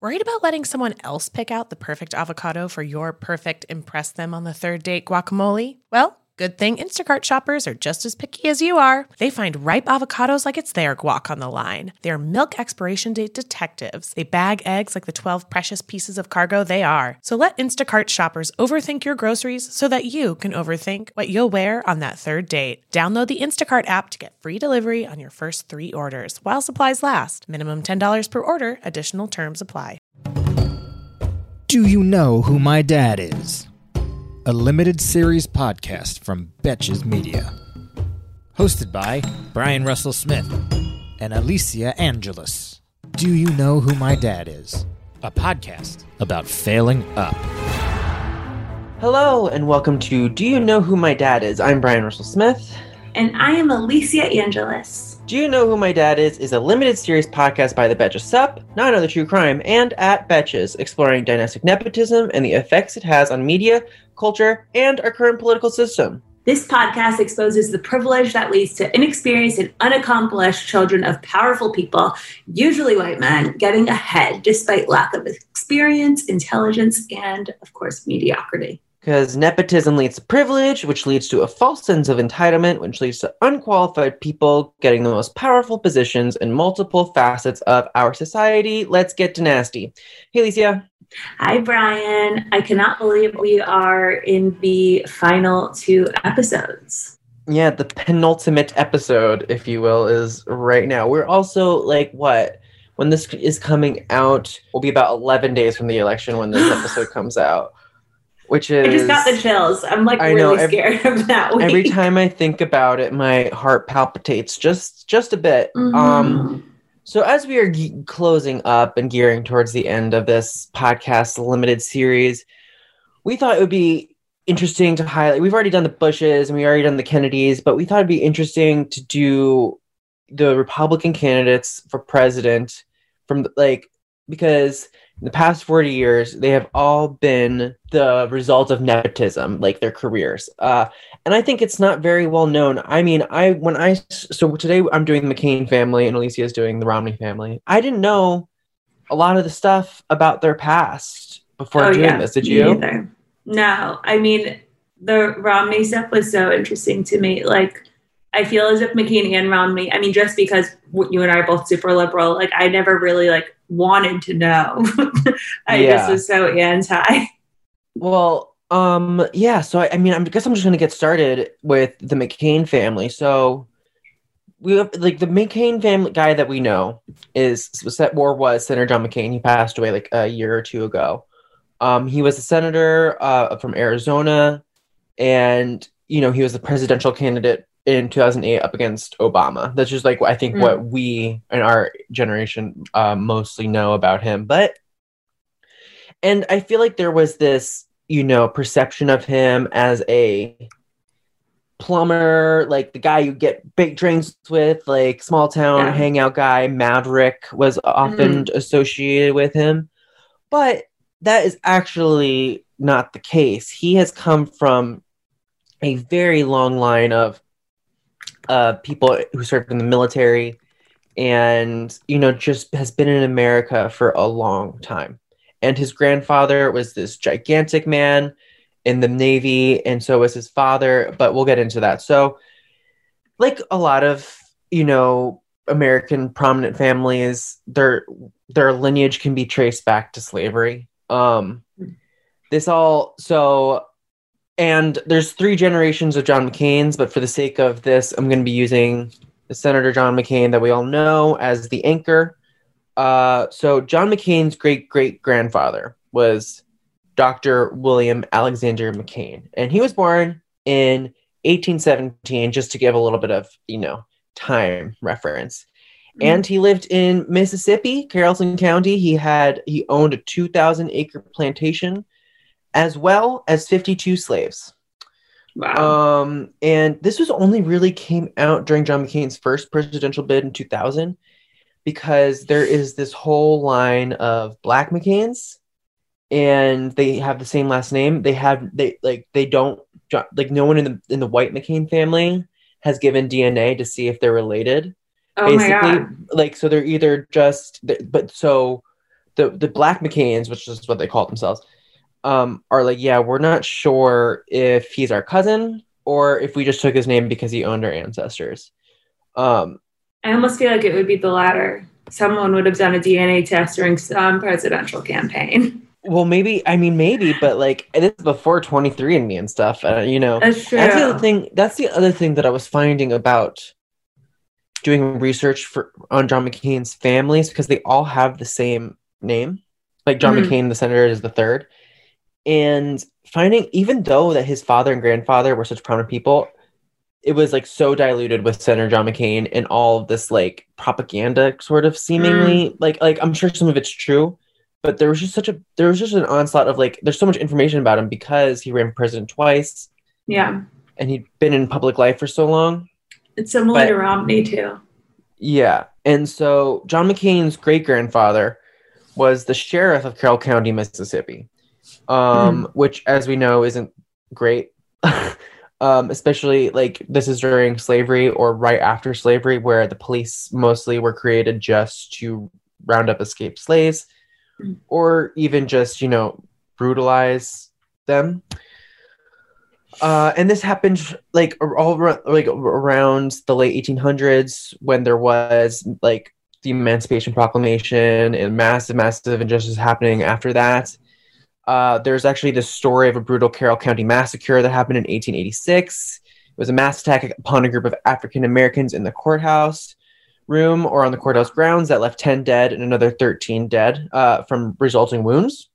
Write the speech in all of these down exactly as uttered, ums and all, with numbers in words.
Worried about letting someone else pick out the perfect avocado for your perfect impress them on the third date guacamole? Well, good thing Instacart shoppers are just as picky as you are. They find ripe avocados like it's their guac on the line. They're milk expiration date detectives. They bag eggs like the twelve precious pieces of cargo they are. So let Instacart shoppers overthink your groceries so that you can overthink what you'll wear on that third date. Download the Instacart app to get free delivery on your first three orders while supplies last. Minimum ten dollars per order. Additional terms apply. Do you know who my dad is? A limited series podcast from Betches Media. Hosted by Brian Russell Smith and Alicia Angeles. Do you know who my dad is? A podcast about failing up. Hello and welcome to Do You Know Who My Dad Is? I'm Brian Russell Smith. And I am Alicia Angeles. Do You Know Who My Dad Is is a limited series podcast by the Betches Sup, Not Another True Crime, and at Betches, exploring dynastic nepotism and the effects it has on media, culture, and our current political system. This podcast exposes the privilege that leads to inexperienced and unaccomplished children of powerful people, usually white men, getting ahead despite lack of experience, intelligence, and, of course, mediocrity. Because nepotism leads to privilege, which leads to a false sense of entitlement, which leads to unqualified people getting the most powerful positions in multiple facets of our society. Let's get to nasty. Hey, Alicia. Hi, Brian. I cannot believe we are in the final two episodes. Yeah, the penultimate episode, if you will, is right now. We're also, like, what? When this is coming out, will be about eleven days from the election when this episode comes out. Which is, I just got the chills. I'm like I really know, every, scared of that week. Every time I think about it, my heart palpitates just just a bit. Mm-hmm. Um, so as we are ge- closing up and gearing towards the end of this podcast limited series, we thought it would be interesting to highlight. We've already done the Bushes and we already done the Kennedys, but we thought it'd be interesting to do the Republican candidates for president from like because. In the past forty years, they have all been the result of nepotism, like their careers. Uh, and I think it's not very well known. I mean, I when I so today I'm doing the McCain family and Alicia is doing the Romney family. I didn't know a lot of the stuff about their past before oh, doing yeah, this. Did you? Either. No, I mean, the Romney stuff was so interesting to me. Like, I feel as if McCain and Romney, I mean, just because you and I are both super liberal, like I never really like wanted to know. I yeah. just was so anti. Well, um, yeah. So I, I mean, I guess I'm just going to get started with the McCain family. So we have like the McCain family guy that we know is was that war was Senator John McCain. He passed away like a year or two ago. Um, he was a senator uh, from Arizona, and you know he was the presidential candidate in two thousand eight up against Obama. That's just like I think mm. what we in our generation uh, mostly know about him. But and I feel like there was this, you know, perception of him as a plumber, like the guy you get big drinks with, like small town yeah. hangout guy. Maverick was often mm. associated with him. But that is actually not the case. He has come from a very long line of Uh, people who served in the military and, you know, just has been in America for a long time. And his grandfather was this gigantic man in the Navy, and so was his father, but we'll get into that. So, like a lot of, you know, American prominent families, their their lineage can be traced back to slavery. Um, this all, so... And there's three generations of John McCains, but for the sake of this, I'm going to be using the Senator John McCain that we all know as the anchor. Uh, so John McCain's great-great-grandfather was Doctor William Alexander McCain. And he was born in eighteen seventeen, just to give a little bit of, you know, time reference. Mm-hmm. And he lived in Mississippi, Carrollton County. He had he owned a two thousand acre plantation, as well as fifty-two slaves. Wow. Um, and this was only really came out during John McCain's first presidential bid in two thousand, because there is this whole line of Black McCains, and they have the same last name. They have, they like, they don't, like no one in the in the white McCain family has given D N A to see if they're related. Oh Basically, my God. Like, so they're either just, but so the the Black McCains, which is what they call themselves, um, are like, yeah, we're not sure if he's our cousin or if we just took his name because he owned our ancestors. Um, I almost feel like it would be the latter. Someone would have done a D N A test during some presidential campaign. Well, maybe, I mean, maybe, but like, this is before twenty-three and me and stuff, uh, you know. That's true. That's the other thing, that's the other thing that I was finding about doing research for on John McCain's families, because they all have the same name. Like John mm-hmm. McCain, the senator, is the third. And finding, even though that his father and grandfather were such prominent people, it was like so diluted with Senator John McCain and all of this like propaganda sort of seemingly mm. like, like I'm sure some of it's true, but there was just such a, there was just an onslaught of like, there's so much information about him because he ran for president twice. Yeah. And he'd been in public life for so long. It's similar but, to Romney too. Yeah. And so John McCain's great grandfather was the sheriff of Carroll County, Mississippi, um, mm. which, as we know, isn't great. Um, especially like this is during slavery or right after slavery, where the police mostly were created just to round up escaped slaves mm. or even just, you know, brutalize them. Uh, and this happened like all like around the late eighteen hundreds when there was like the Emancipation Proclamation and massive, massive injustice happening after that. Uh, there's actually this story of a brutal Carroll County massacre that happened in eighteen eighty-six. It was a mass attack upon a group of African Americans in the courthouse room or on the courthouse grounds that left ten dead and another thirteen dead uh, from resulting wounds.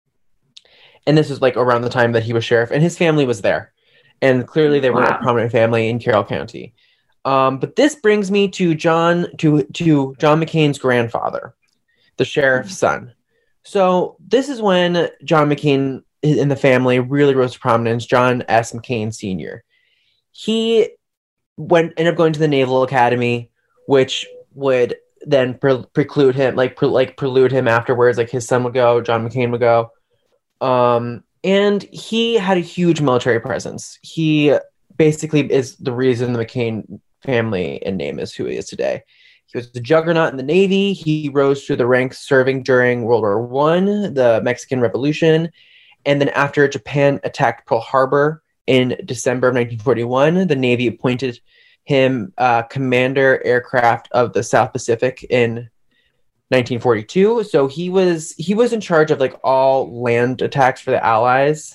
And this was like around the time that he was sheriff, and his family was there. And clearly they were wow. a prominent family in Carroll County. Um, but this brings me to John to to John McCain's grandfather, the sheriff's son. So this is when John McCain in the family really rose to prominence, John S. McCain Senior He went ended up going to the Naval Academy, which would then pre- preclude him, like pre- like prelude him afterwards. Like his son would go, John McCain would go. Um, and he had a huge military presence. He basically is the reason the McCain family and name is who he is today. He was the juggernaut in the Navy. He rose through the ranks serving during World War One, the Mexican Revolution. And then after Japan attacked Pearl Harbor in December of nineteen forty-one, the Navy appointed him uh, commander aircraft of the South Pacific in nineteen forty-two. So he was he was in charge of like all land attacks for the Allies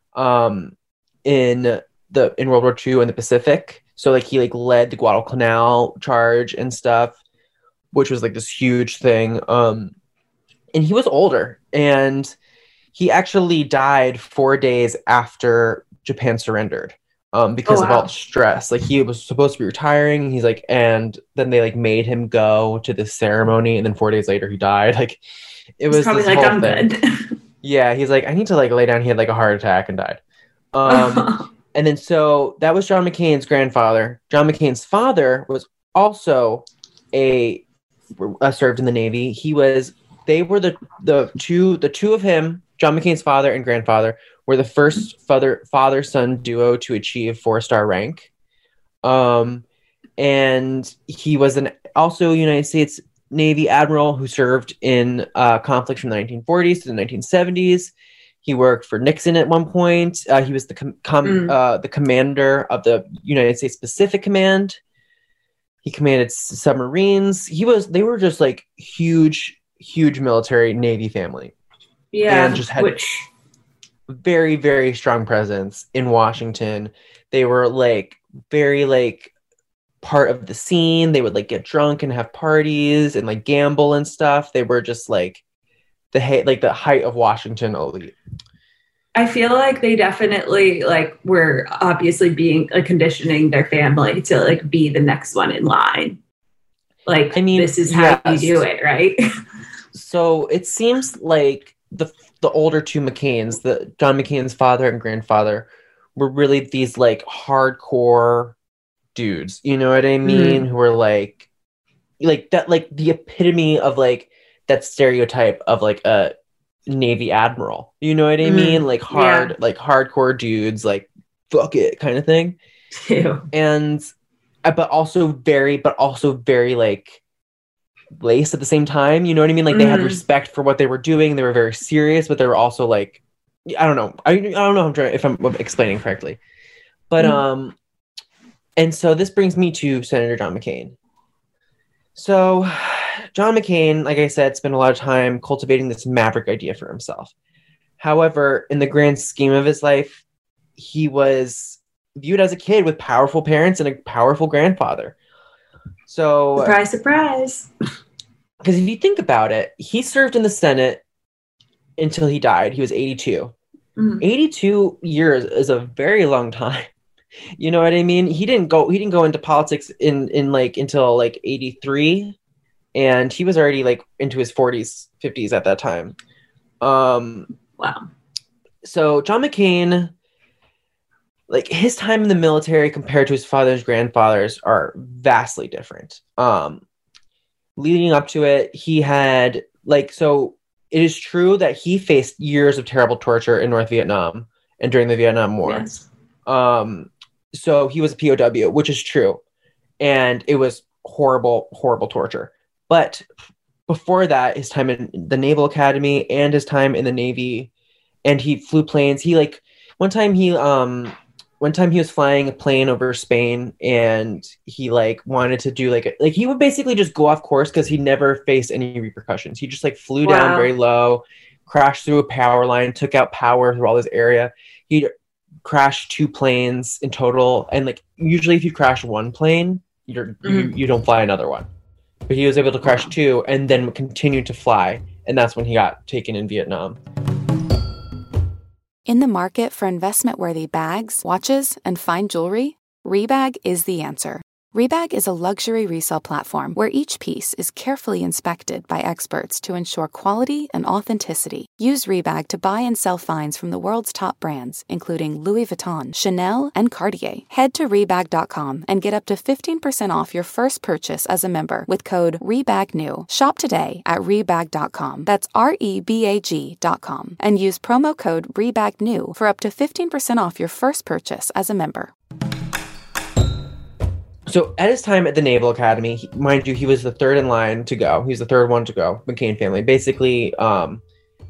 um, in the in World War Two in the Pacific. So like he like led the Guadalcanal charge and stuff, which was like this huge thing. Um, and he was older, and he actually died four days after Japan surrendered um, because oh, wow. of all the stress. Like he was supposed to be retiring. He's like, and then they like made him go to this ceremony, and then four days later he died. Like it was he's probably this like, whole I'm thing. dead. Yeah, he's like, I need to like lay down. He had like a heart attack and died. Um, And then so that was John McCain's grandfather. John McCain's father was also a, a served in the Navy. He was they were the the two the two of him, John McCain's father and grandfather, were the first father father son duo to achieve four star rank. Um, and he was an also United States Navy admiral who served in uh, conflicts from the nineteen forties to the nineteen seventies. He worked for Nixon at one point. Uh, he was the com- com- mm. uh, the commander of the United States Pacific Command. He commanded s- submarines. He was. They were just like huge, huge military Navy family. Yeah, and just had which very, very strong presence in Washington. They were like very like part of the scene. They would like get drunk and have parties and like gamble and stuff. They were just like. The ha- like the height of Washington elite. I feel like they definitely like were obviously being like conditioning their family to like be the next one in line. Like, I mean, this is how yes. you do it, right? So it seems like the the older two McCains, the John McCain's father and grandfather, were really these like hardcore dudes. You know what I mean? Mm. Who were like, like that, like the epitome of like. That stereotype of like a Navy admiral, you know what I mean? Mm, like hard, yeah. like hardcore dudes, like fuck it kind of thing. Ew. And, uh, but also very, but also very like laced at the same time. You know what I mean? Like, they Mm. had respect for what they were doing. They were very serious, but they were also like, I don't know. I, I don't know if I'm, trying, if I'm explaining correctly. But, Mm. um, and so this brings me to Senator John McCain. So John McCain, like I said, spent a lot of time cultivating this maverick idea for himself. However, in the grand scheme of his life, he was viewed as a kid with powerful parents and a powerful grandfather. So, Surprise, surprise. because if you think about it, he served in the Senate until he died. He was eighty-two. Mm. eighty-two years is a very long time. You know what I mean? He didn't go he didn't go into politics in in like until like eighty-three, and he was already like into his forties, fifties at that time. Um Wow. So John McCain, like, his time in the military compared to his father's grandfathers are vastly different. Um, leading up to it, he had, like, so it is true that he faced years of terrible torture in North Vietnam and during the Vietnam War. Yes. Um, so he was a P O W, which is true. And it was horrible, horrible torture. But before that, his time in the Naval Academy and his time in the Navy, and he flew planes. He like one time he um one time he was flying a plane over Spain, and he like wanted to do like a, like he would basically just go off course because he never faced any repercussions. He just like flew Wow. down very low, crashed through a power line, took out power through all this area. He crashed two planes in total, and like usually if you crash one plane, you're Mhm. you, you don't fly another one. But he was able to crash Wow. two and then continue to fly, and that's when he got taken in Vietnam. In the market for investment-worthy bags, watches, and fine jewelry, Rebag is the answer. Rebag is a luxury resale platform where each piece is carefully inspected by experts to ensure quality and authenticity. Use Rebag to buy and sell finds from the world's top brands, including Louis Vuitton, Chanel, and Cartier. Head to Rebag dot com and get up to fifteen percent off your first purchase as a member with code REBAGNEW. Shop today at Rebag dot com. That's R E B A G dot com. And use promo code REBAGNEW for up to fifteen percent off your first purchase as a member. So at his time at the Naval Academy, he, mind you, he was the third in line to go. He was the third one to go, McCain family, basically um,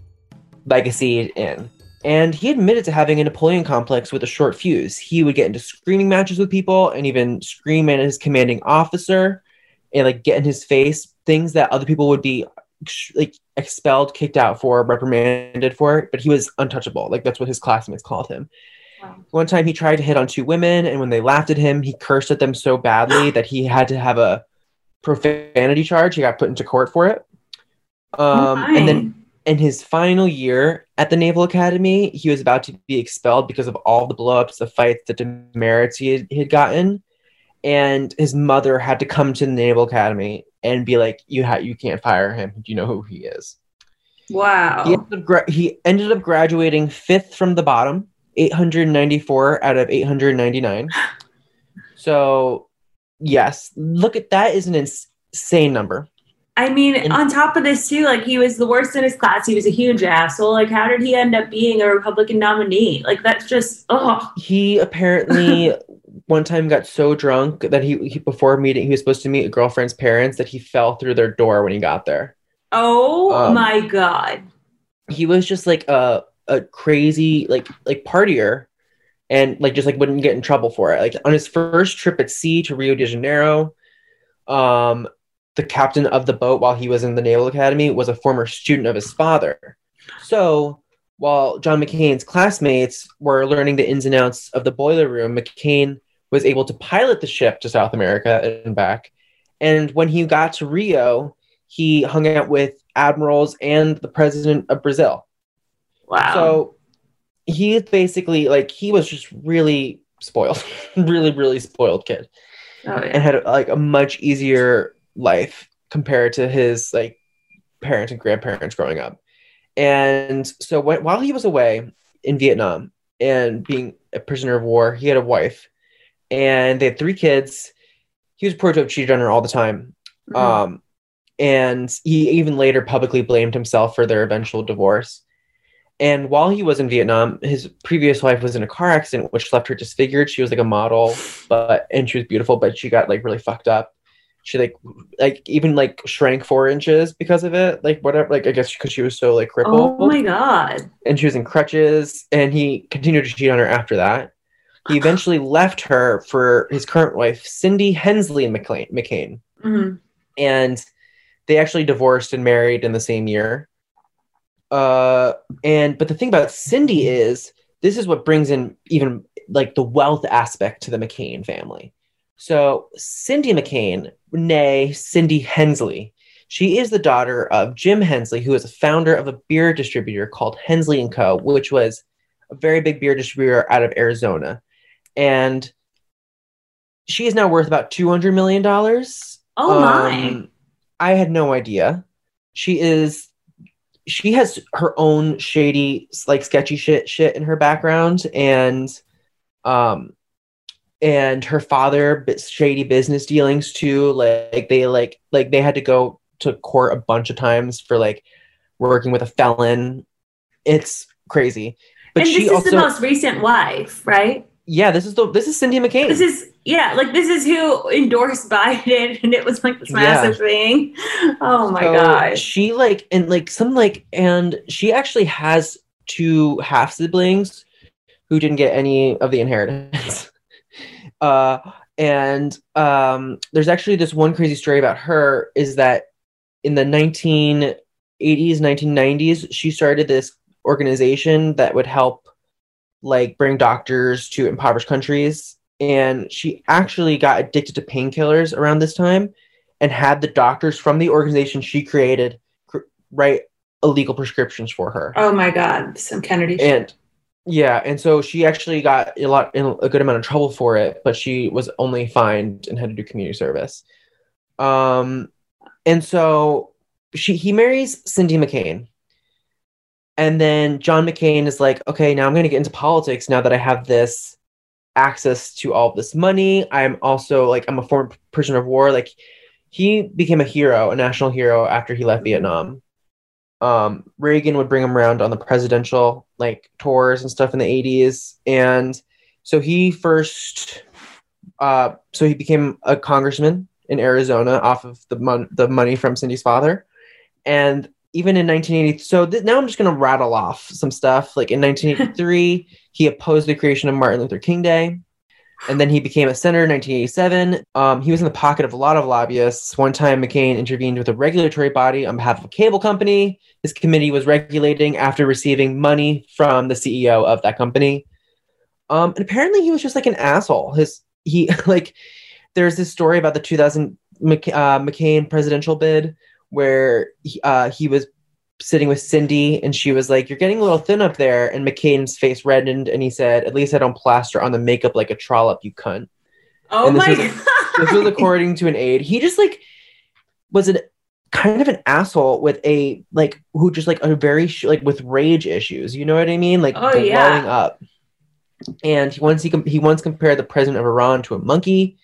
legacy in. And he admitted to having a Napoleon complex with a short fuse. He would get into screaming matches with people and even scream at his commanding officer and like get in his face, things that other people would be like expelled, kicked out for, reprimanded for, but he was untouchable. Like that's what his classmates called him. Wow. One time he tried to hit on two women, and when they laughed at him, he cursed at them so badly that he had to have a profanity charge. He got put into court for it. Um, and then in his final year at the Naval Academy, he was about to be expelled because of all the blowups, the fights, the demerits he had, he had gotten. And his mother had to come to the Naval Academy and be like, "You ha- you can't fire him. Do you know who he is?" Wow. He ended up, gra- he ended up graduating fifth from the bottom. eight hundred ninety-four out of eight hundred ninety-nine. So, yes, look at that is an insane number. I mean, And- on top of this too, like he was the worst in his class. He was a huge asshole. Like, how did he end up being a Republican nominee? Like, that's just oh. He apparently one time got so drunk that he, he before meeting he was supposed to meet a girlfriend's parents that he fell through their door when he got there. Oh Um, my God. He was just like a a crazy like like partier, and like just like wouldn't get in trouble for it. Like on his first trip at sea to Rio de Janeiro, um the captain of the boat while he was in the Naval Academy was a former student of his father. So while John McCain's classmates were learning the ins and outs of the boiler room, McCain was able to pilot the ship to South America and back. And when he got to Rio, he hung out with admirals and the president of Brazil. Wow. So he basically like he was just really spoiled, really, really spoiled kid, oh, and yeah. had like a much easier life compared to his like parents and grandparents growing up. And so when, while he was away in Vietnam and being a prisoner of war, he had a wife and they had three kids. He was reported to have cheated on her all the time. Mhm. Um, and he even later publicly blamed himself for their eventual divorce. And while he was in Vietnam, his previous wife was in a car accident, which left her disfigured. She was like a model, but and she was beautiful, but she got like really fucked up. she like like even like shrank four inches because of it, like whatever, like I guess because she was so like crippled. Oh my god! And she was in crutches, and he continued to cheat on her after that. He eventually left her for his current wife, Cindy Hensley McLean, McCain, Mm-hmm. and they actually divorced and married in the same year. Uh, and but the thing about Cindy is this is what brings in even like the wealth aspect to the McCain family. So Cindy McCain, nay Cindy Hensley, she is the daughter of Jim Hensley, who is a founder of a beer distributor called Hensley and Co., which was a very big beer distributor out of Arizona. And she is now worth about two hundred million dollars. Oh my. Um, I had no idea. She is, she has her own shady, like sketchy shit, shit in her background. And, um, and her father, shady business dealings too. Like they like, like they had to go to court a bunch of times for like working with a felon. It's crazy. But and she this is also, the most recent wife, right? Yeah, this is the this is Cindy McCain. This is yeah, like this is who endorsed Biden, and it was like this massive yeah. thing. Oh my so gosh. She like and like some like and she actually has two half siblings who didn't get any of the inheritance. uh and um there's actually this one crazy story about her is that in the nineteen eighties, nineteen nineties, she started this organization that would help like bring doctors to impoverished countries. And she actually got addicted to painkillers around this time and had the doctors from the organization she created cr- write illegal prescriptions for her. Oh my God. Some Kennedy shit. And yeah. And so she actually got a lot, in a good amount of trouble for it, but she was only fined and had to do community service. Um, and so she, he marries Cindy McCain. And then John McCain is like, okay, now I'm going to get into politics now that I have this access to all of this money. I'm also like, I'm a former prisoner of war. Like he became a hero, a national hero after he left mm-hmm. Vietnam. Um, Reagan would bring him around on the presidential like tours and stuff in the eighties. And so he first, uh, so he became a congressman in Arizona off of the, mon- the money from Cindy's father. And even in nineteen eighty, so th- now I'm just going to rattle off some stuff. Like in nineteen eighty-three, he opposed the creation of Martin Luther King Day. And then he became a senator in nineteen eighty-seven. Um, he was in the pocket of a lot of lobbyists. One time, McCain intervened with a regulatory body on behalf of a cable company. His committee was regulating after receiving money from the C E O of that company. Um, and apparently he was just like an asshole. His he like there's this story about the two thousand Mc, uh, McCain presidential bid where he, uh, he was sitting with Cindy and she was like, "You're getting a little thin up there." And McCain's face reddened and he said, "At least I don't plaster on the makeup like a trollop, you cunt." Oh my was, God. This was according to an aide. He just like was an kind of an asshole with a like who just like a very sh- like with rage issues. You know what I mean? Like oh, blowing yeah. up. And he once he com- he once compared the president of Iran to a monkey.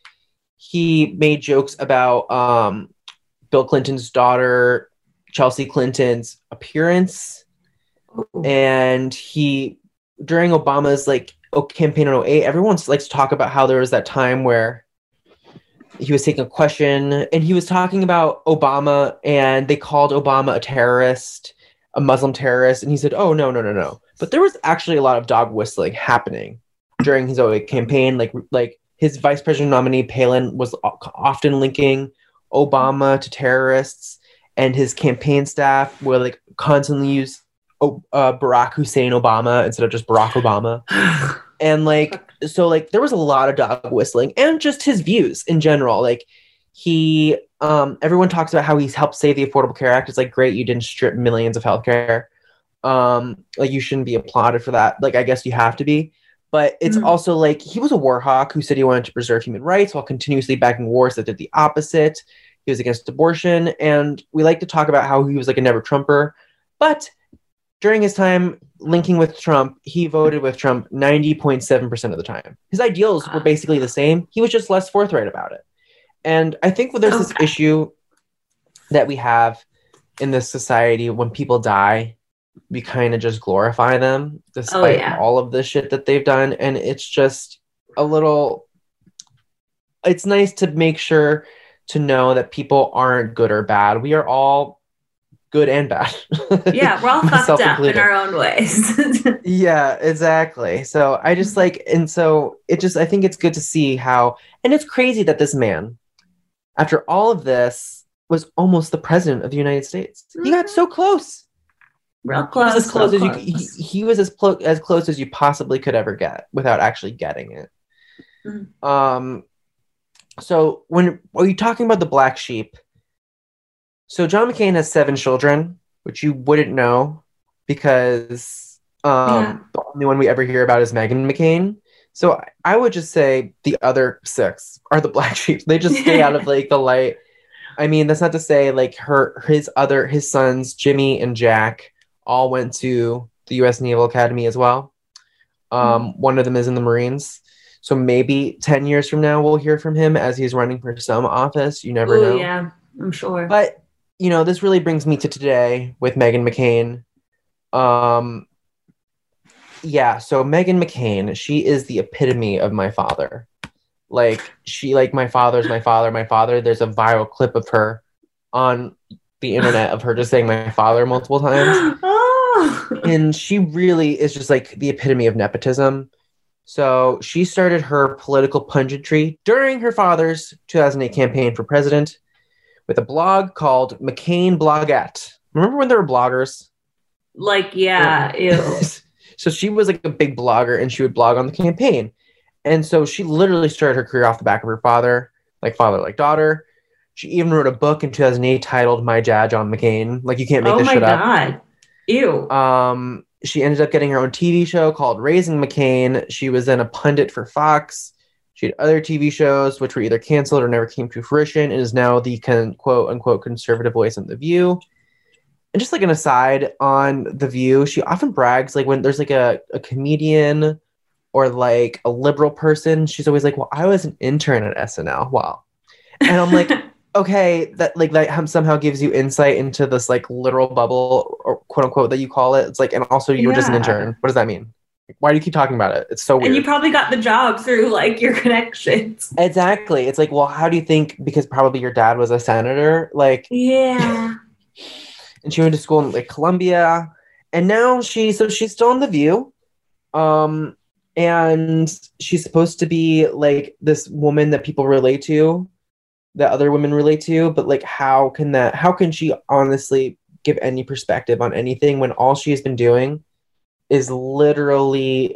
He made jokes about um, Bill Clinton's daughter, Chelsea Clinton's appearance. Ooh. And he, during Obama's like campaign in oh eight, everyone likes to talk about how there was that time where he was taking a question and he was talking about Obama and they called Obama a terrorist, a Muslim terrorist. And he said, "Oh, no, no, no, no." But there was actually a lot of dog whistling happening during his oh eight campaign. Like, like his vice president nominee, Palin, was often linking Obama to terrorists, and his campaign staff would like constantly use oh, uh, Barack Hussein Obama instead of just Barack Obama. And like, so like there was a lot of dog whistling and just his views in general. Like he, um, everyone talks about how he's helped save the Affordable Care Act. It's like, great, you didn't strip millions of healthcare. Um, like you shouldn't be applauded for that. Like, I guess you have to be. But it's mm-hmm. also like he was a war hawk who said he wanted to preserve human rights while continuously backing wars that did the opposite. He was against abortion. And we like to talk about how he was like a never Trumper. But during his time linking with Trump, he voted with Trump ninety point seven percent of the time. His ideals were basically the same. He was just less forthright about it. And I think there's this okay. issue that we have in this society when people die, we kind of just glorify them despite oh, yeah. all of the shit that they've done. And it's just a little, it's nice to make sure to know that people aren't good or bad. We are all good and bad. Yeah, we're all fucked up in our own ways. Yeah, exactly. So I just like, and so it just, I think it's good to see how, and it's crazy that this man, after all of this, was almost the president of the United States. Mm-hmm. He got so close. Real close. He was as close, as, close. You, he, he was as, plo- as close as you possibly could ever get without actually getting it. Mm-hmm. Um. So when are you talking about the black sheep? So John McCain has seven children, which you wouldn't know because um, yeah. the only one we ever hear about is Meghan McCain. So I would just say the other six are the black sheep. They just stay out of like the light. I mean, that's not to say like her, his other, his sons, Jimmy and Jack, all went to the U S Naval Academy as well. Um, mm. One of them is in the Marines. So maybe ten years from now, we'll hear from him as he's running for some office. You never Ooh, know. Yeah, I'm sure. But, you know, this really brings me to today with Meghan McCain. Um, yeah, so Meghan McCain, she is the epitome of my father. Like, she, like, my father's my father, my father. There's a viral clip of her on the internet of her just saying my father multiple times. Oh. And she really is just, like, the epitome of nepotism. So she started her political punditry during her father's two thousand eight campaign for president with a blog called McCain Blogette. Remember when there were bloggers? Like, yeah, ew. So she was like a big blogger and she would blog on the campaign. And so she literally started her career off the back of her father, like father, like daughter. She even wrote a book in two thousand eight titled My Dad, John McCain. Like, you can't make oh this shit up. Oh my God. Ew. Um, she ended up getting her own T V show called Raising McCain. She was then a pundit for Fox. She had other T V shows, which were either canceled or never came to fruition, and is now the con- quote unquote conservative voice on The View. And just like an aside on The View, she often brags, like when there's like a, a comedian or like a liberal person, she's always like, well, I was an intern at S N L. Wow. And I'm like, okay, that like that somehow gives you insight into this like literal bubble or quote unquote that you call it. It's like, and also you were yeah. just an intern. What does that mean? Why do you keep talking about it? It's so weird. And you probably got the job through like your connections. Exactly. It's like, well, how do you think? Because probably your dad was a senator. Like, yeah. And she went to school in like Columbia, and now she so she's still on The View, um, and she's supposed to be like this woman that people relate to, that other women relate to. But like, how can that? How can she honestly give any perspective on anything when all she has been doing is literally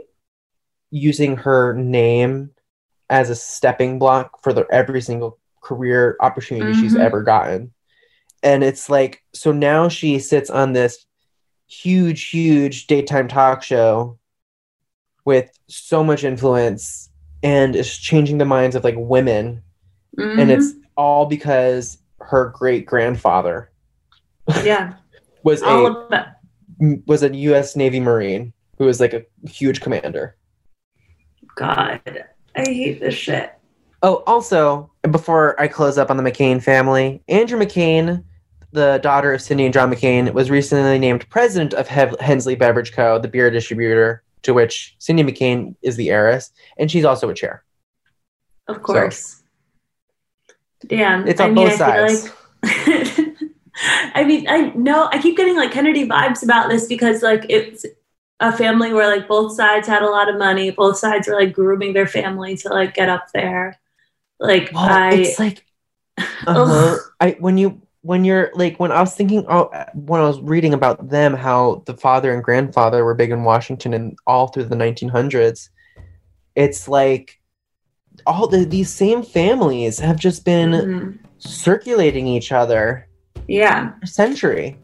using her name as a stepping block for the every single career opportunity mm-hmm. she's ever gotten. And it's like, so now she sits on this huge, huge daytime talk show with so much influence and is changing the minds of like women. Mm-hmm. And it's all because her great grandfather yeah. was all a of that. was a U S Navy Marine who was like a huge commander. God, I hate this shit. Oh, also, before I close up on the McCain family, Andrew McCain, the daughter of Cindy and John McCain, was recently named president of Hev- Hensley Beverage Co., the beer distributor, to which Cindy McCain is the heiress, and she's also a chair. Of course. So, Damn. It's on I mean, both I sides. Feel like I mean, I know I keep getting like Kennedy vibes about this because like it's a family where like both sides had a lot of money. Both sides were like grooming their family to like get up there. Like well, I, it's like, uh-huh. I when you when you're like when I was thinking oh, when I was reading about them how the father and grandfather were big in Washington and all through the nineteen hundreds. It's like all the these same families have just been mm-hmm. circulating each other. Yeah. For a century.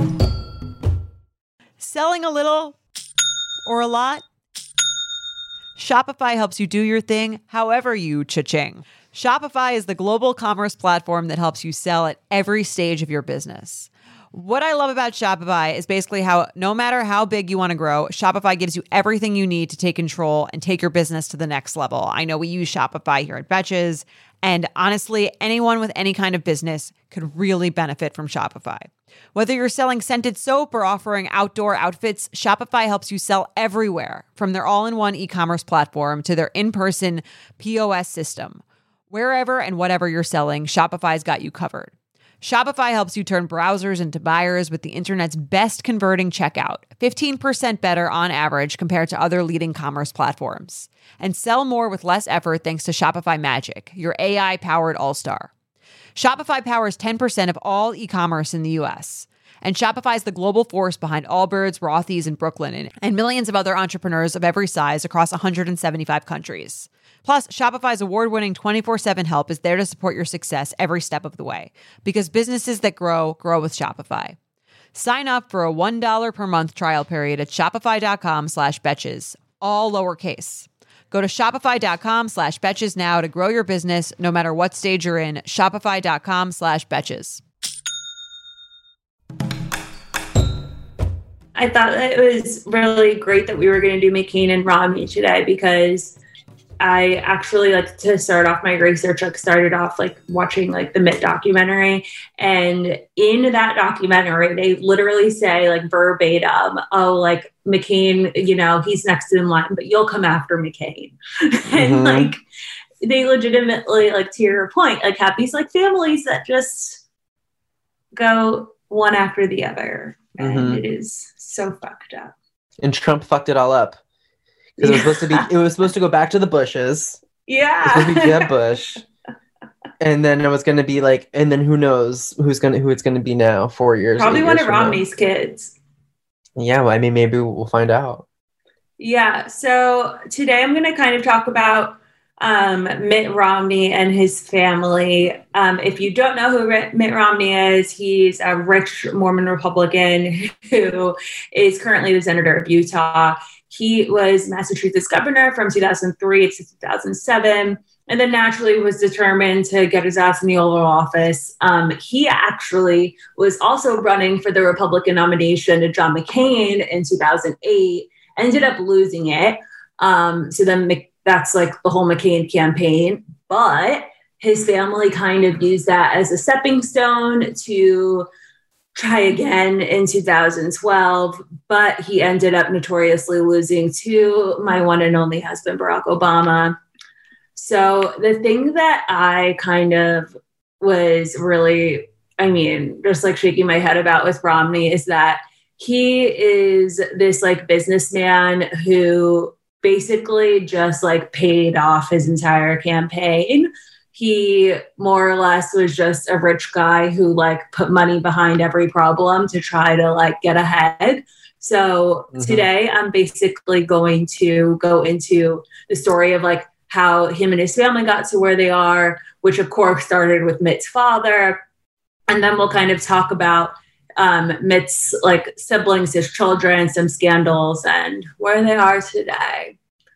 Selling a little or a lot? Shopify helps you do your thing however you cha-ching. Shopify is the global commerce platform that helps you sell at every stage of your business. What I love about Shopify is basically how no matter how big you want to grow, Shopify gives you everything you need to take control and take your business to the next level. I know we use Shopify here at Betches, and honestly, anyone with any kind of business could really benefit from Shopify. Whether you're selling scented soap or offering outdoor outfits, Shopify helps you sell everywhere, from their all-in-one e-commerce platform to their in-person P O S system. Wherever and whatever you're selling, Shopify's got you covered. Shopify helps you turn browsers into buyers with the internet's best converting checkout, fifteen percent better on average compared to other leading commerce platforms. And sell more with less effort thanks to Shopify Magic, your A I-powered all-star. Shopify powers ten percent of all e-commerce in the U S. And Shopify is the global force behind Allbirds, Rothy's, and Brooklinen, and millions of other entrepreneurs of every size across one hundred seventy-five countries. Plus, Shopify's award-winning twenty-four seven help is there to support your success every step of the way. Because businesses that grow, grow with Shopify. Sign up for a one dollar per month trial period at shopify.com slash betches, all lowercase. Go to shopify.com slash betches now to grow your business no matter what stage you're in. Shopify.com slash betches. I thought that it was really great that we were going to do McCain and Romney today because I actually, like, to start off my research, like started off like watching like the Mitt documentary, and in that documentary they literally say like verbatim, oh, like McCain, you know, he's next in line, but you'll come after McCain. Mm-hmm. And like they legitimately, like, to your point, like have these like families that just go one after the other. And mm-hmm. it is so fucked up. And Trump fucked it all up. Because yeah. it was supposed to be, it was supposed to go back to the Bushes. Yeah. It was supposed to be Jeb Bush. And then it was going to be like, and then who knows who's going to, who it's going to be now, four years. Probably one years of Romney's now. kids. Yeah. Well, I mean, maybe we'll find out. Yeah. So today I'm going to kind of talk about um, Mitt Romney and his family. Um, if you don't know who Mitt Romney is, he's a rich Mormon Republican who is currently the senator of Utah. He was Massachusetts governor from two thousand three to two thousand seven, and then naturally was determined to get his ass in the Oval Office. Um, he actually was also running for the Republican nomination to John McCain in two thousand eight, ended up losing it. Um, so then that's like the whole McCain campaign, but his family kind of used that as a stepping stone to try again in two thousand twelve, but he ended up notoriously losing to my one and only husband, Barack Obama. So the thing that I kind of was really, I mean, just like shaking my head about with Romney is that he is this like businessman who basically just like paid off his entire campaign. He more or less was just a rich guy who like put money behind every problem to try to like get ahead. So mm-hmm. today I'm basically going to go into the story of like how him and his family got to where they are, which of course started with Mitt's father. And then we'll kind of talk about um, Mitt's like siblings, his children, some scandals, and where they are today.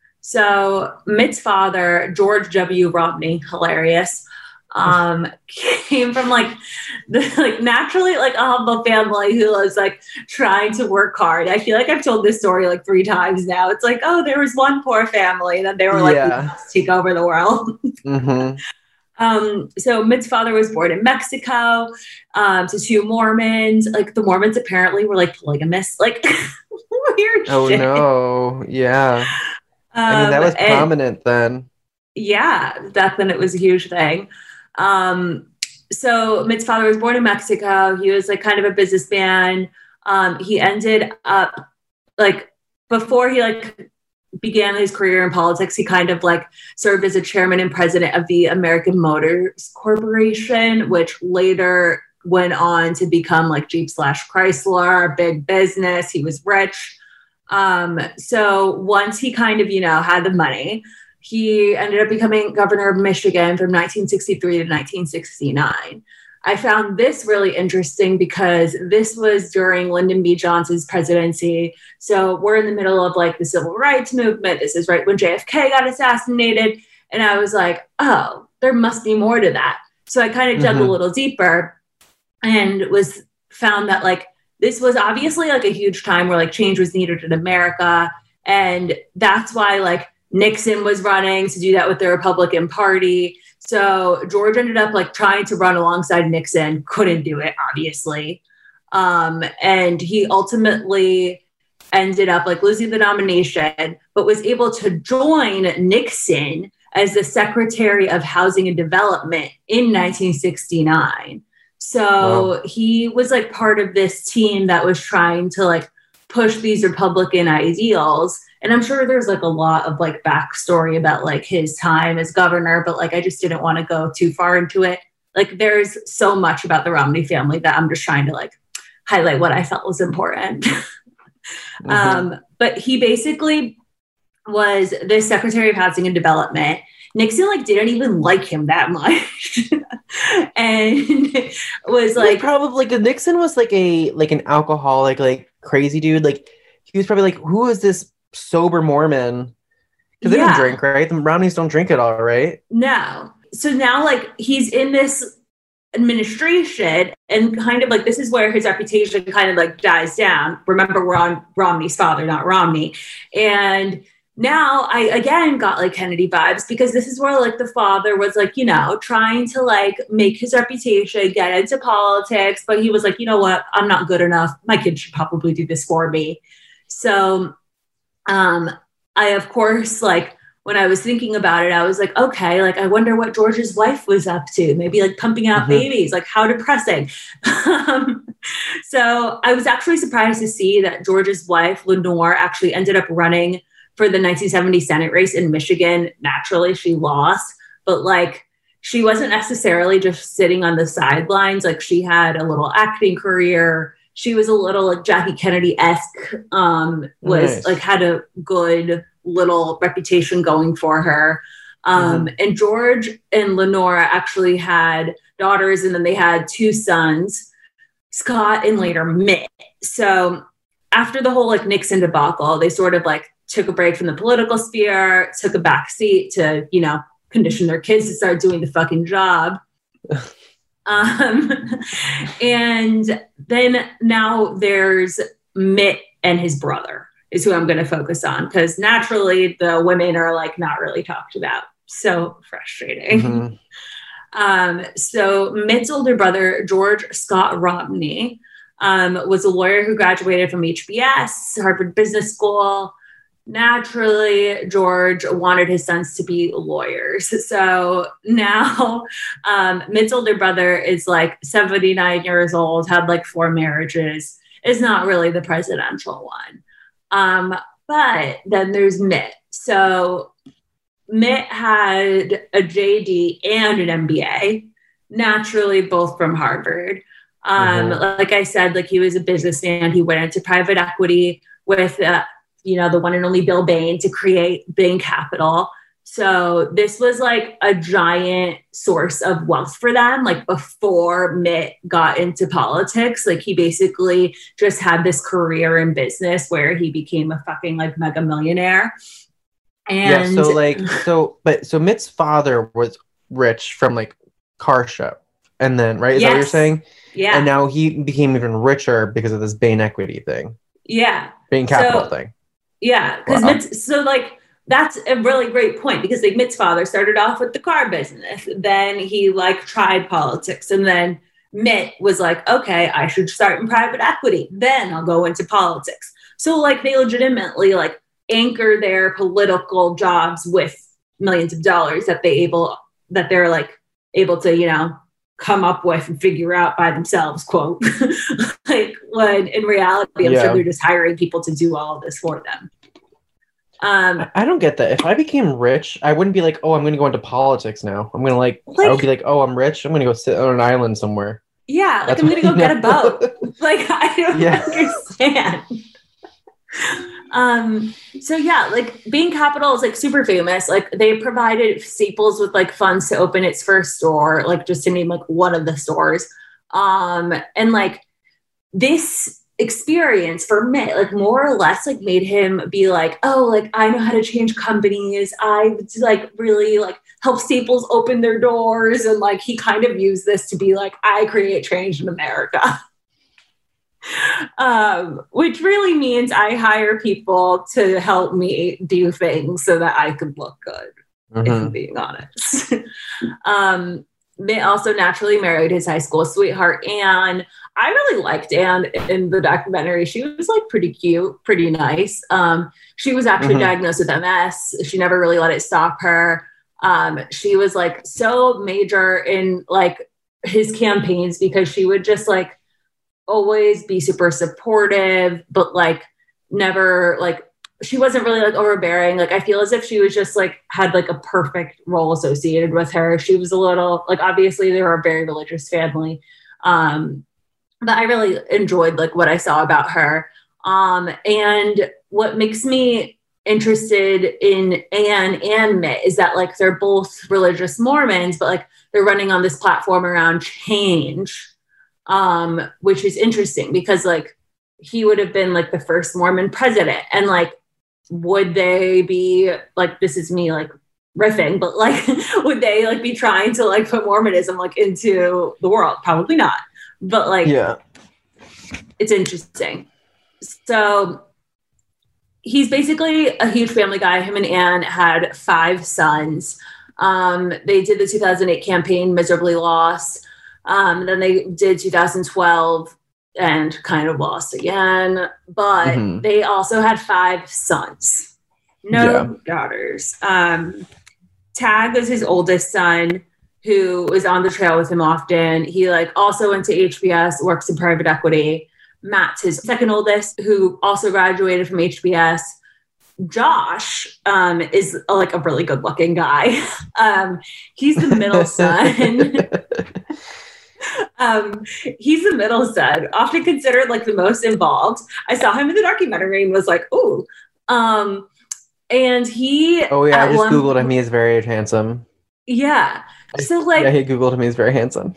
So Mitt's father, George W. Romney, hilarious, um, came from like the like naturally like a humble family who was like trying to work hard. I feel like I've told this story like three times now. It's like, oh, there was one poor family that they were like, yeah. Let's take over the world. Mm-hmm. Um, so Mitt's father was born in Mexico um, to two Mormons. Like the Mormons apparently were like polygamists, like weird oh, shit. Oh no, yeah. I mean, that was um, prominent and, then. Yeah, back then it was a huge thing. Um, so Mitt's father was born in Mexico. He was like kind of a businessman. Um, he ended up like before he like began his career in politics, he kind of like served as a chairman and president of the American Motors Corporation, which later went on to become like Jeep slash Chrysler, big business. He was rich. Um, so once he kind of, you know, had the money, he ended up becoming governor of Michigan from nineteen sixty-three to nineteen sixty-nine. I found this really interesting because this was during Lyndon B. Johnson's presidency. So we're in the middle of like the civil rights movement. This is right when J F K got assassinated. And I was like, oh, there must be more to that. So I kind of dug mm-hmm. a little deeper and was found that like, this was obviously like a huge time where like change was needed in America. And that's why like Nixon was running to do that with the Republican Party. So George ended up like trying to run alongside Nixon, couldn't do it, obviously. Um, and he ultimately ended up like losing the nomination, but was able to join Nixon as the Secretary of Housing and Development in nineteen sixty-nine. So wow. he was like part of this team that was trying to like push these Republican ideals. And I'm sure there's like a lot of like backstory about like his time as governor, but like I just didn't want to go too far into it. Like there's so much about the Romney family that I'm just trying to like highlight what I felt was important. mm-hmm. um, but he basically was the Secretary of Housing and Development. Nixon like didn't even like him that much. And was like probably like Nixon was like a like an alcoholic, like crazy dude. Like he was probably like, who is this sober Mormon? Because they yeah. don't drink, right? The Romneys don't drink at all, right? No. So now like he's in this administration and kind of like this is where his reputation kind of like dies down. Remember, we're on Romney's father, not Romney. And now I again got like Kennedy vibes because this is where like the father was like, you know, trying to like make his reputation, get into politics. But he was like, you know what? I'm not good enough. My kid should probably do this for me. So um, I, of course, like when I was thinking about it, I was like, okay, like I wonder what George's wife was up to. Maybe like pumping out mm-hmm. babies, like how depressing. um, so I was actually surprised to see that George's wife, Lenore, actually ended up running for the nineteen seventy Senate race in Michigan. Naturally, she lost, but like she wasn't necessarily just sitting on the sidelines. Like she had a little acting career. She was a little like Jackie Kennedy-esque, um, was nice. Like had a good little reputation going for her. Um, mm-hmm. And George and Lenore actually had daughters, and then they had two sons, Scott and later Mitt. So after the whole like Nixon debacle, they sort of like took a break from the political sphere, took a back seat to, you know, condition their kids to start doing the fucking job. um, and then now there's Mitt and his brother is who I'm going to focus on because naturally the women are like not really talked about. So frustrating. Mm-hmm. Um, so Mitt's older brother, George Scott Romney, um, was a lawyer who graduated from H B S, Harvard Business School. Naturally, George wanted his sons to be lawyers. So now um, Mitt's older brother is like seventy-nine years old, had like four marriages, is not really the presidential one. Um, but then there's Mitt. So Mitt had a J D and an M B A, naturally both from Harvard. Um, mm-hmm. Like I said, like he was a businessman. He went into private equity with uh, you know, the one and only Bill Bain to create Bain Capital. So this was like a giant source of wealth for them. Like before Mitt got into politics, like he basically just had this career in business where he became a fucking like mega millionaire. And yeah, so like, so, but so Mitt's father was rich from like car show. And then, right? Is yes. that what you're saying? Yeah. And now he became even richer because of this Bain equity thing. Yeah. Bain Capital so, thing. Yeah, because wow. so like that's a really great point because like Mitt's father started off with the car business, then he like tried politics, and then Mitt was like, okay, I should start in private equity, then I'll go into politics. So like they legitimately like anchor their political jobs with millions of dollars that they able that they're like able to you know come up with and figure out by themselves, quote. Like when in reality, I'm yeah. sure they're just hiring people to do all of this for them. Um, I don't get that. If I became rich, I wouldn't be like, oh, I'm going to go into politics now. I'm going to like, like, I would be like, oh, I'm rich. I'm going to go sit on an island somewhere. Yeah. Like That's I'm going to go get a boat. Like, I don't yeah. understand. Um, so yeah, like Bain Capital is like super famous. Like they provided Staples with like funds to open its first store, like just to name like one of the stores. Um, and like this experience for Mitt, like more or less like made him be like, oh, like I know how to change companies. I like really like help Staples open their doors. And like, he kind of used this to be like, I create change in America. Um, which really means I hire people to help me do things so that I could look good, mm-hmm. if I'm being honest. um, Mitt also naturally married his high school sweetheart, Anne. I really liked Anne in the documentary. She was like pretty cute, pretty nice. Um, she was actually mm-hmm. diagnosed with M S. She never really let it stop her. Um, she was like so major in like his campaigns because she would just like always be super supportive, but like never like, she wasn't really like overbearing. Like I feel as if she was just like had like a perfect role associated with her. She was a little like, obviously they were a very religious family. Um, but I really enjoyed like what I saw about her. Um, and what makes me interested in Anne and Mitt is that like they're both religious Mormons, but like they're running on this platform around change, um, which is interesting because like he would have been like the first Mormon president, and like would they be like, this is me like riffing, but like would they like be trying to like put Mormonism like into the world? Probably not, but like yeah, it's interesting. So he's basically a huge family guy. Him and Anne had five sons. Um, they did the two thousand eight campaign, miserably lost. Um, then they did two thousand twelve and kind of lost again. But mm-hmm. they also had five sons, no yeah. daughters. Um, Tag was his oldest son, who was on the trail with him often. He like also went to H B S, works in private equity. Matt's his second oldest, who also graduated from H B S. Josh um, is a, like a really good looking guy. um, he's the middle son. um, he's the middle son, often considered like the most involved. I saw him in the documentary and was like, ooh. Um, and he... Oh yeah, I just one, Googled him. He is very handsome. Yeah. So like... Yeah, he Googled him. He's very handsome.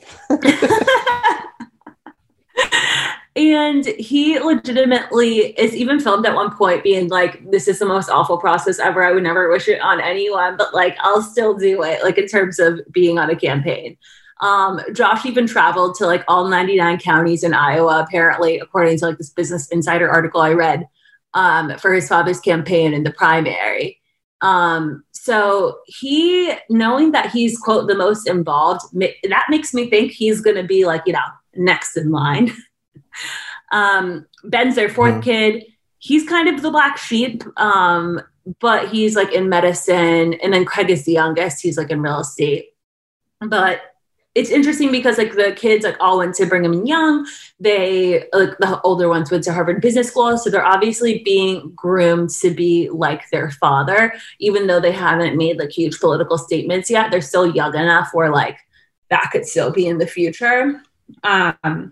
And he legitimately is even filmed at one point being like, this is the most awful process ever. I would never wish it on anyone, but like, I'll still do it, like in terms of being on a campaign. Um, Josh even traveled to like all ninety-nine counties in Iowa, apparently, according to like this Business Insider article I read, um, for his father's campaign in the primary. Um, so he, knowing that he's, quote, the most involved, that makes me think he's going to be like, you know, next in line. Um, Ben's their fourth mm. kid. He's kind of the black sheep, um, but he's like in medicine. And then Craig is the youngest. He's like in real estate. But it's interesting because like the kids like all went to Brigham and Young. They like the older ones went to Harvard Business School. So they're obviously being groomed to be like their father, even though they haven't made like huge political statements yet. They're still young enough where like that could still be in the future. Um,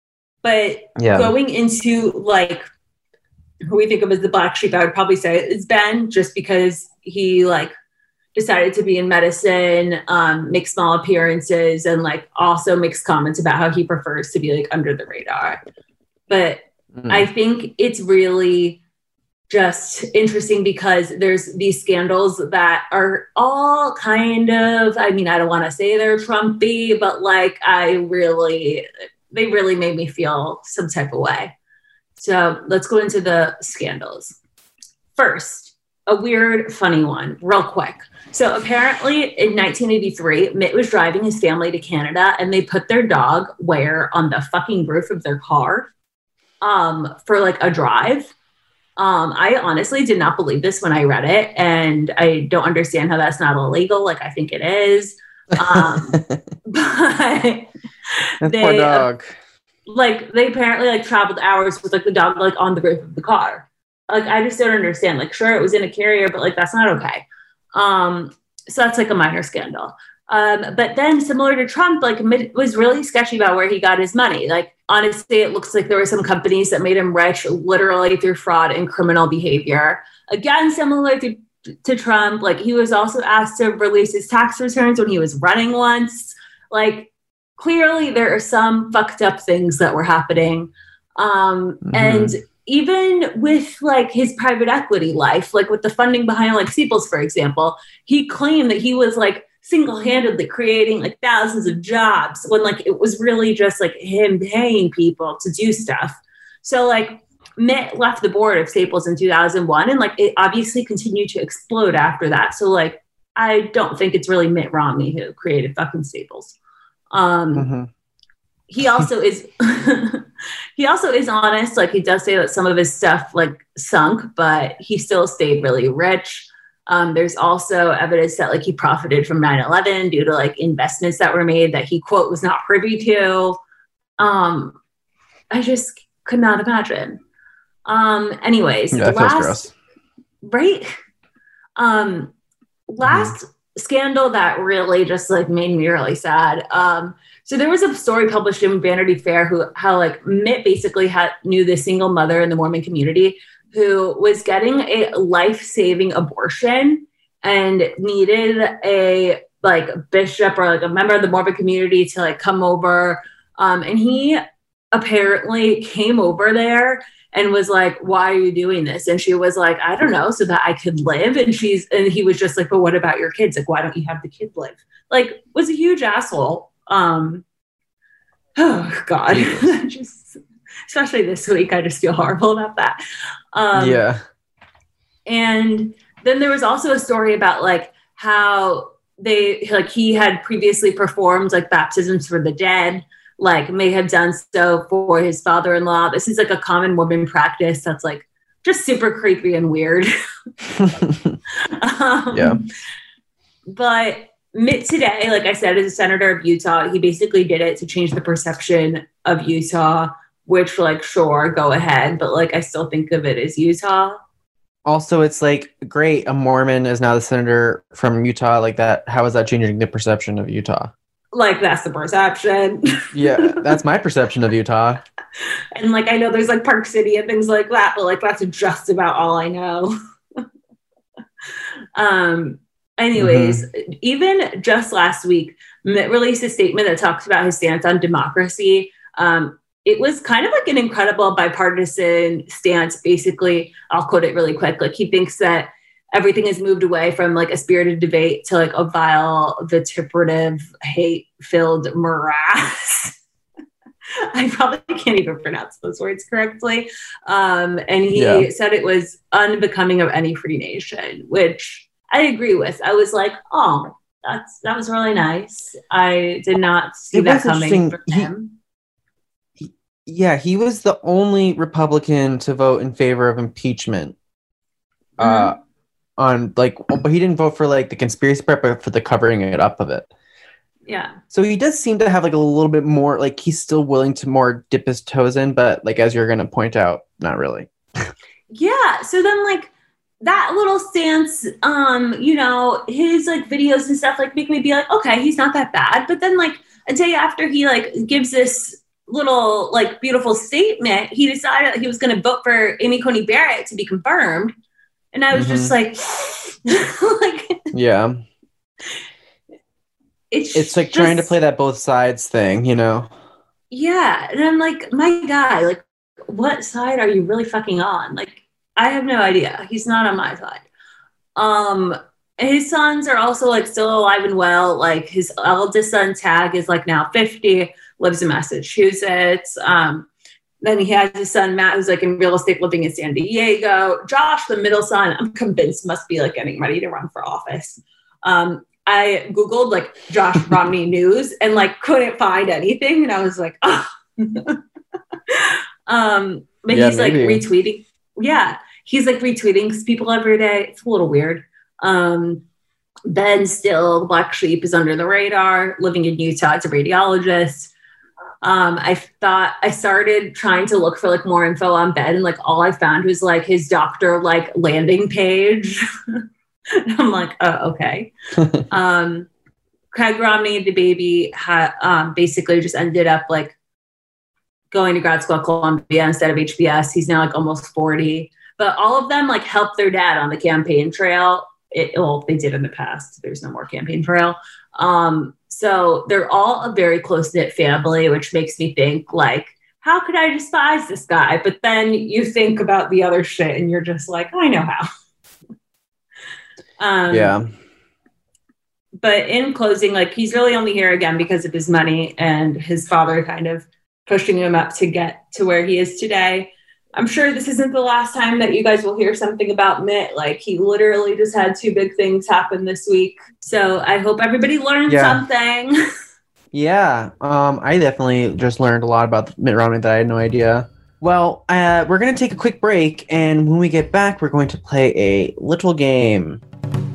But yeah. going into like who we think of as the black sheep, I would probably say is Ben, just because he like decided to be in medicine, um, make small appearances, and like also makes comments about how he prefers to be like under the radar. But mm. I think it's really just interesting because there's these scandals that are all kind of, I mean, I don't want to say they're Trumpy, but like I really... they really made me feel some type of way. So let's go into the scandals. First, a weird, funny one, real quick. So apparently in nineteen eighty-three, Mitt was driving his family to Canada and they put their dog where on the fucking roof of their car um, for like a drive. Um, I honestly did not believe this when I read it. And I don't understand how that's not illegal. Like I think it is. Um, but that they, poor dog. Uh, like they apparently like traveled hours with like the dog like on the roof of the car. Like I just don't understand. Like sure it was in a carrier, but like that's not okay. Um, so that's like a minor scandal. Um, but then similar to Trump, like Mitt was really sketchy about where he got his money. Like honestly, it looks like there were some companies that made him rich literally through fraud and criminal behavior. Again, similar to to Trump, like he was also asked to release his tax returns when he was running once. Like clearly there are some fucked up things that were happening. Um, mm-hmm. And even with like his private equity life, like with the funding behind like Staples, for example, he claimed that he was like single-handedly creating like thousands of jobs when like it was really just like him paying people to do stuff. So like Mitt left the board of Staples in two thousand one and like it obviously continued to explode after that. So like I don't think it's really Mitt Romney who created fucking Staples. Um, mm-hmm. He also is he also is honest. Like he does say that some of his stuff like sunk, but he still stayed really rich. Um, there's also evidence that like he profited from nine eleven due to like investments that were made that he, quote, was not privy to. Um, I just could not imagine. Um, anyways, yeah, that last, feels gross. Right? Um, last mm-hmm. scandal that really just like made me really sad. Um, so there was a story published in Vanity Fair who how like Mitt basically had knew this single mother in the Mormon community who was getting a life-saving abortion and needed a like bishop or like a member of the Mormon community to like come over. Um, and he apparently came over there and was like, why are you doing this? And she was like, I don't know, so that I could live. And she's, and he was just like, but what about your kids? Like, why don't you have the kid live? Like, was a huge asshole. Um, oh God, just, especially this week, I just feel horrible about that. Um, yeah. And then there was also a story about like how they, like he had previously performed like baptisms for the dead, like may have done so for his father-in-law. This is like a common Mormon practice that's like just super creepy and weird. um, yeah. But Mitt today, like I said, is a senator of Utah. He basically did it to change the perception of Utah, which like, sure, go ahead. But like, I still think of it as Utah. Also, it's like, great, a Mormon is now the senator from Utah. Like that, how is that changing the perception of Utah? Like, that's the perception. Yeah, that's my perception of Utah. And like, I know there's like Park City and things like that, but like, that's just about all I know. um. Anyways, mm-hmm. even just last week, Mitt released a statement that talks about his stance on democracy. Um, it was kind of like an incredible bipartisan stance. Basically, I'll quote it really quick. Like he thinks that everything has moved away from like a spirited debate to like a vile, vituperative, hate-filled morass. I probably can't even pronounce those words correctly. Um, and he yeah. said it was unbecoming of any free nation, which I agree with. I was like, oh, that's that was really nice. I did not see it that coming from him. He, he, yeah, he was the only Republican to vote in favor of impeachment. Mm-hmm. Uh, on like, but he didn't vote for like the conspiracy part, but for the covering it up of it. Yeah. So he does seem to have like a little bit more, like he's still willing to more dip his toes in, but like as you're going to point out, not really. Yeah. So then like that little stance, um, you know, his like videos and stuff like make me be like, okay, he's not that bad. But then like a day after he like gives this little like beautiful statement, he decided that he was going to vote for Amy Coney Barrett to be confirmed. And I was mm-hmm. just like, like, yeah, it's it's like just, trying to play that both sides thing, you know? Yeah. And I'm like, my guy, like, what side are you really fucking on? Like, I have no idea. He's not on my side. Um, his sons are also like still alive and well. Like his eldest son, Tag, is like now fifty, lives in Massachusetts. Um, Then he has his son, Matt, who's like in real estate living in San Diego. Josh, the middle son, I'm convinced must be like getting ready to run for office. Um, I Googled like Josh Romney news and like couldn't find anything. And I was like, oh. um, but yeah, he's maybe. like retweeting. Yeah, he's like retweeting people every day. It's a little weird. Um, Ben Still, the black sheep, is under the radar, living in Utah. It's a radiologist. Um, I thought I started trying to look for like more info on Ben, and like all I found was like his doctor like landing page. I'm like, oh, okay. um, Craig Romney, the baby, ha- um, basically just ended up like going to grad school at Columbia instead of H B S. He's now like almost forty, but all of them like helped their dad on the campaign trail. It, well, they did in the past. There's no more campaign trail. Um, So they're all a very close-knit family, which makes me think, like, how could I despise this guy? But then you think about the other shit and you're just like, I know how. um, yeah. But in closing, like, he's really only here again because of his money and his father kind of pushing him up to get to where he is today. I'm sure this isn't the last time that you guys will hear something about Mitt. Like, he literally just had two big things happen this week. So I hope everybody learned yeah. something. Yeah, um, I definitely just learned a lot about Mitt Romney that I had no idea. Well, uh, we're going to take a quick break, and when we get back, we're going to play a little game.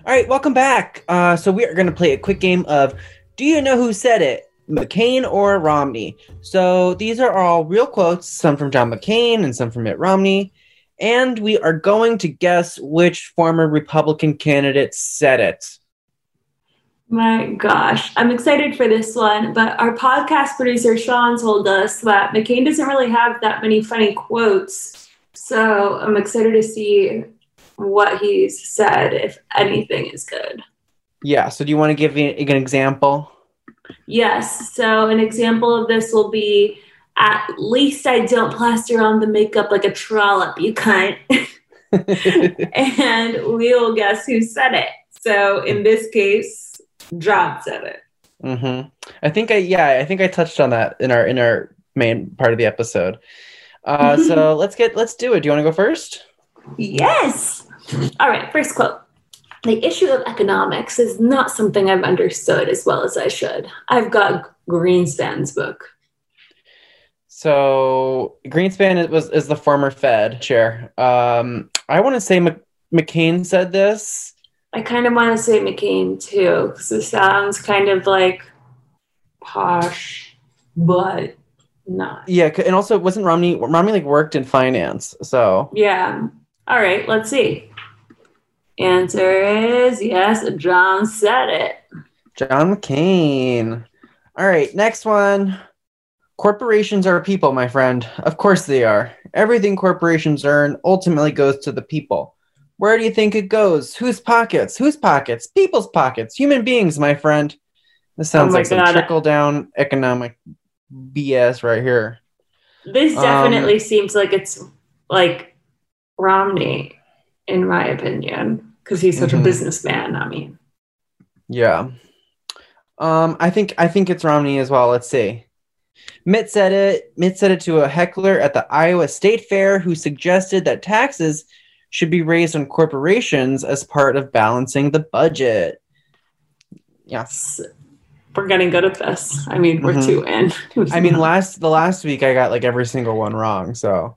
All right, welcome back. Uh, so we are going to play a quick game of Do You Know Who Said It? McCain or Romney? So these are all real quotes, some from John McCain and some from Mitt Romney. And we are going to guess which former Republican candidate said it. My gosh, I'm excited for this one, but our podcast producer, Sean, told us that McCain doesn't really have that many funny quotes. So I'm excited to see what he's said, if anything is good. Yeah, so do you want to give me an example? Yes, so an example of this will be, at least I don't plaster on the makeup like a trollop, you cunt. And we will guess who said it. So in this case, John said it. Mm-hmm. I think I, yeah, I think I touched on that in our in our main part of the episode. Uh, so let's get let's do it. Do you want to go first? Yes. All right. First quote. The issue of economics is not something I've understood as well as I should. I've got Greenspan's book. So Greenspan was is the former Fed chair. Um, I want to say Mc, McCain said this. I kind of want to say McCain too, because it sounds kind of like posh, but not. Yeah, and also wasn't Romney Romney like worked in finance, so yeah. All right, let's see. Answer is yes, John said it. John McCain. All right, next one. Corporations are people, my friend. Of course they are. Everything corporations earn ultimately goes to the people. Where do you think it goes? Whose pockets? Whose pockets? People's pockets. Human beings, my friend. This sounds Oh my like some God. trickle-down economic B S right here. This definitely Um, seems like it's like Romney, in my opinion, because he's such Mhm. a businessman. I mean, Yeah. Um, I think I think it's Romney as well. Let's see. Mitt said it. Mitt said it to a heckler at the Iowa State Fair who suggested that taxes should be raised on corporations as part of balancing the budget. Yes. we're getting good at this. I mean, we're Mhm. two in. I mean, last the last week I got like every single one wrong. So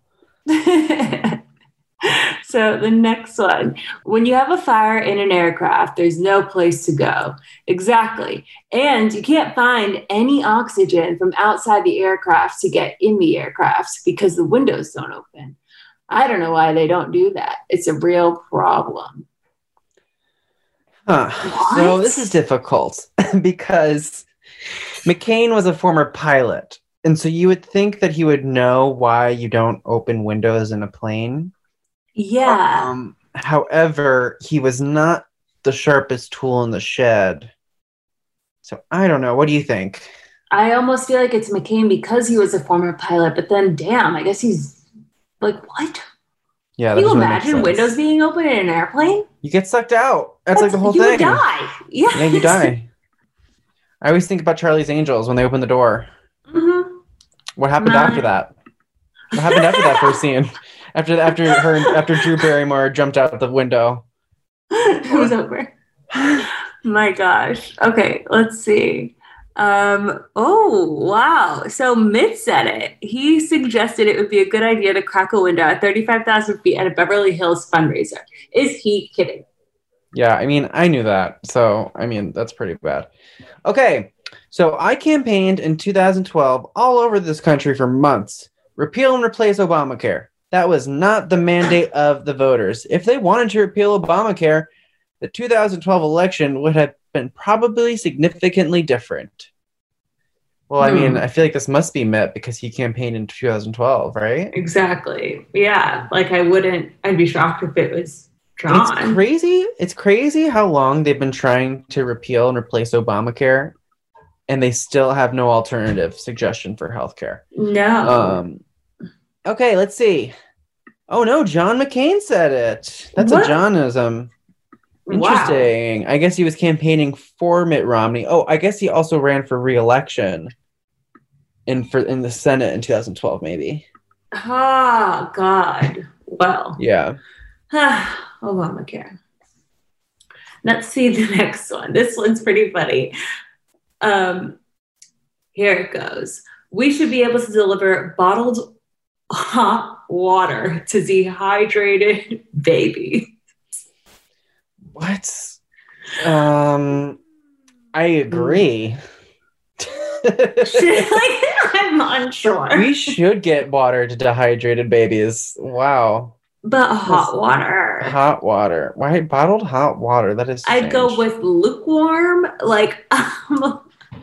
So the next one, when you have a fire in an aircraft, there's no place to go. Exactly. And you can't find any oxygen from outside the aircraft to get in the aircraft because the windows don't open. I don't know why they don't do that. It's a real problem. Huh. So What? this is difficult because McCain was a former pilot. And so you would think that he would know why you don't open windows in a plane. Yeah. Um, however, he was not the sharpest tool in the shed. So I don't know. What do you think? I almost feel like it's McCain because he was a former pilot, but then damn, I guess he's like, what? Yeah, Can you doesn't really make imagine sense. windows being open in an airplane? You get sucked out. That's, like the whole you thing. would die. Yes. Yeah, you die. I always think about Charlie's Angels when they open the door. Mhm. What happened Nah. after that? What happened after that first scene? After after her after Drew Barrymore jumped out the window. It was over. My gosh. Okay, let's see. Um, oh, wow. So Mitt said it. He suggested it would be a good idea to crack a window at thirty-five thousand feet at a Beverly Hills fundraiser. Is he kidding? Yeah, I mean, I knew that. So, I mean, that's pretty bad. Okay, so I campaigned in two thousand twelve all over this country for months. Repeal and replace Obamacare. That was not the mandate of the voters. If they wanted to repeal Obamacare, the two thousand twelve election would have been probably significantly different. Well, I mean, Hmm. I feel like this must be Mitt because he campaigned in two thousand twelve, right? Exactly. Yeah. Like I wouldn't, I'd be shocked if it was And it's John. crazy. It's crazy how long they've been trying to repeal and replace Obamacare, and they still have no alternative suggestion for healthcare. No. Um, okay, let's see. Oh no, John McCain said it. That's What? a Johnism. Wow. Interesting. I guess he was campaigning for Mitt Romney. Oh, I guess he also ran for re-election in for in the Senate in two thousand twelve, maybe. Oh, God. Well. Yeah. Obamacare. Let's see the next one. This one's pretty funny. Um, here it goes. We should be able to deliver bottled hot water to dehydrated babies. What? Um, I agree. Like, I'm unsure. We should get water to dehydrated babies. Wow. But hot water. Hot water. Why bottled hot water? That is strange. I'd go with lukewarm. Like, um,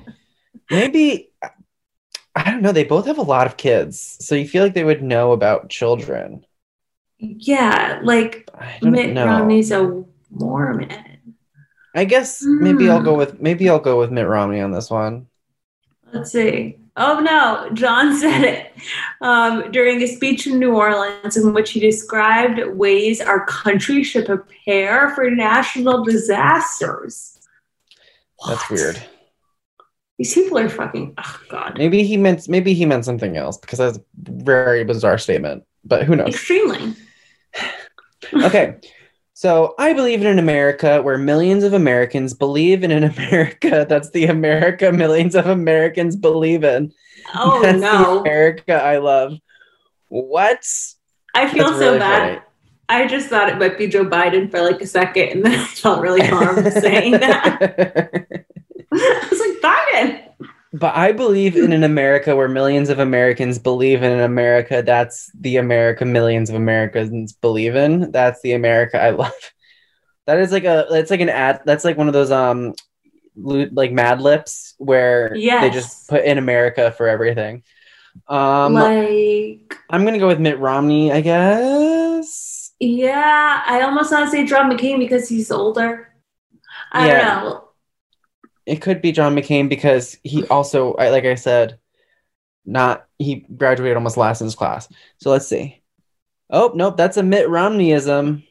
maybe, I don't know. They both have a lot of kids. So you feel like they would know about children. Yeah. Like, I don't Mitt know. Romney's a Mormon. I guess maybe I'll go with maybe I'll go with Mitt Romney on this one. Let's see. Oh no, John said it um, during a speech in New Orleans in which he described ways our country should prepare for national disasters. That's What? weird. These people are fucking. Oh God. Maybe he meant maybe he meant something else because that's a very bizarre statement. But who knows? Extremely. Okay. So I believe in an America where millions of Americans believe in an America that's the America millions of Americans believe in. Oh That's the no. America I love. What? I feel That's so really bad. funny. I just thought it might be Joe Biden for like a second, and then I felt really harmed saying that. I was like, Biden. But I believe in an America where millions of Americans believe in an America that's the America millions of Americans believe in. That's the America I love. That is like a that's like an ad that's like one of those um like Mad Libs where Yes. they just put in America for everything. Um Like, I'm gonna go with Mitt Romney, I guess. yeah, I almost want to say John McCain because he's older. I Yeah. don't know. It could be John McCain because he also, I- like I said, not he graduated almost last in his class. So let's see. Oh, nope, that's a Mitt Romneyism.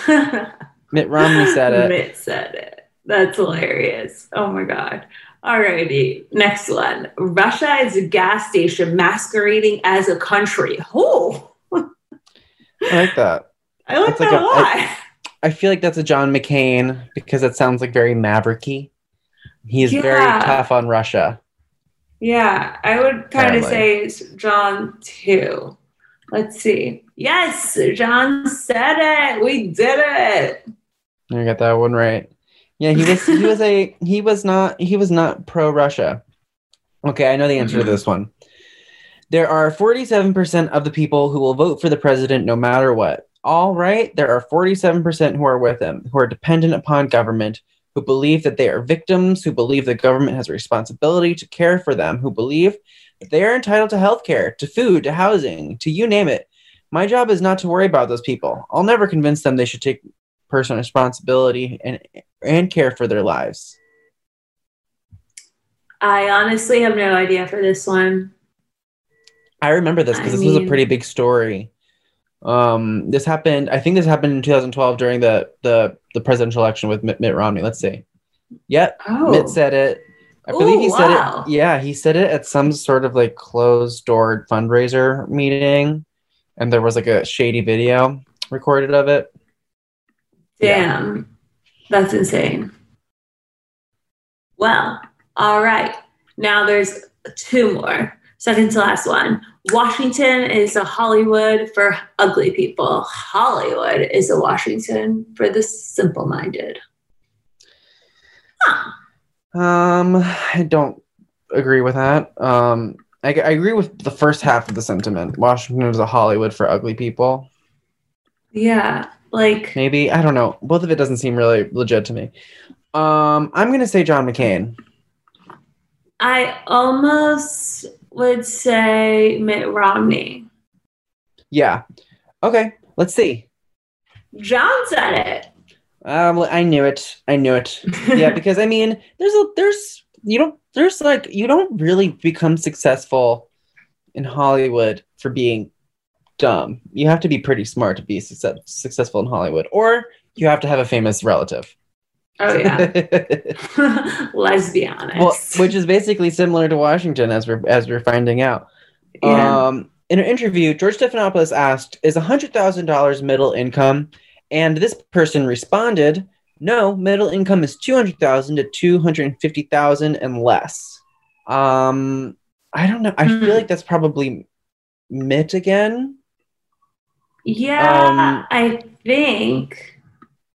Mitt Romney said it. Mitt said it. That's hilarious. Oh my God. Alrighty. Next one. Russia is a gas station masquerading as a country. Oh, I like that. I like That's like that a- a lot. I- I feel like that's a John McCain because it sounds like very mavericky. He's very Yeah. tough on Russia. Yeah, I would kind of Apparently. say it's John too. Let's see. Yes, John said it. We did it. You got that one right. Yeah, he was. He was a. He was not. He was not pro Russia. Okay, I know the answer to this one. There are forty-seven percent of the people who will vote for the president no matter what. All right, there are forty-seven percent who are with him, who are dependent upon government, who believe that they are victims, who believe the government has a responsibility to care for them, who believe that they are entitled to health care, to food, to housing, to you name it. My job is not to worry about those people. I'll never convince them they should take personal responsibility and and care for their lives. I honestly have no idea for this one. I remember this because I this was a mean- pretty big story. Um, this happened. I think this happened in two thousand twelve during the the, the presidential election with Mitt, Mitt Romney. Let's see. Yep, Oh, Mitt said it. I believe Ooh, he said wow. it. Yeah, he said it at some sort of like closed door fundraiser meeting, and there was like a shady video recorded of it. damn. That's insane. Well, all right. Now there's two more. Second to last one. Washington is a Hollywood for ugly people. Hollywood is a Washington for the simple-minded. Huh. Um, I don't agree with that. Um, I, I agree with the first half of the sentiment. Washington is a Hollywood for ugly people. Yeah, like Maybe, I don't know. Both of it doesn't seem really legit to me. Um, I'm gonna say John McCain. I almost would say Mitt Romney. Yeah. Okay, let's see. John said it. Um, I knew it. I knew it. Yeah, because I mean, there's a there's you don't there's like you don't really become successful in Hollywood for being dumb. You have to be pretty smart to be success, successful in Hollywood, or you have to have a famous relative. Oh yeah. Let's be honest. Well, which is basically similar to Washington, as we're as we're finding out. Yeah. Um, in an interview, George Stephanopoulos asked, "Is a hundred thousand dollars middle income?" And this person responded, "No, middle income is two hundred thousand to two hundred fifty thousand and less." Um, I don't know. I Hmm. feel like that's probably Mitt again. Yeah, um, I think.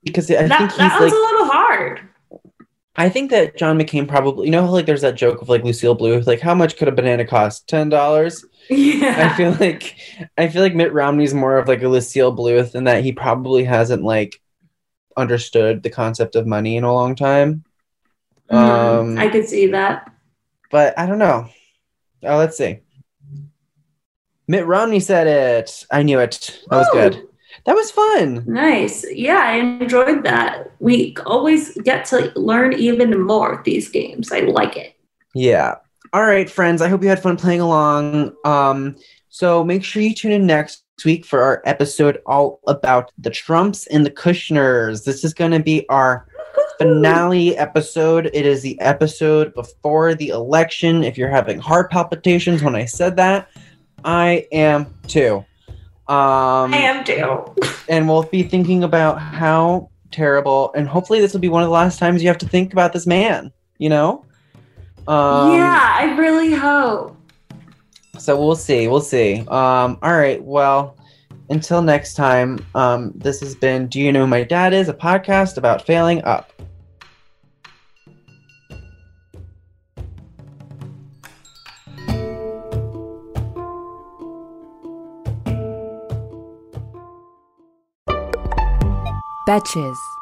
because I that, think he's that was like a little hard. I think that John McCain probably, you know, how, like there's that joke of like Lucille Bluth, like how much could a banana cost? Ten dollars. Yeah. I feel like I feel like Mitt Romney's more of like a Lucille Bluth, and that he probably hasn't like understood the concept of money in a long time. Mm, Um, I could see that. but I don't know. Oh, let's see. Mitt Romney said it. I knew it. That was Woo! good. That was fun. Nice. Yeah, I enjoyed that. We always get to learn even more with these games. I like it. Yeah. All right, friends. I hope you had fun playing along. Um, so make sure you tune in next week for our episode all about the Trumps and the Kushners. This is going to be our finale episode. It is the episode before the election. If you're having heart palpitations when I said that, I am too. Um, I am too. And we'll be thinking about how terrible, and hopefully this will be one of the last times you have to think about this man, you know? Um, yeah, I really hope. So we'll see. We'll see. Um, all right. Well, until next time, um, this has been Do You Know Who My Dad Is? A podcast about failing up. Betches.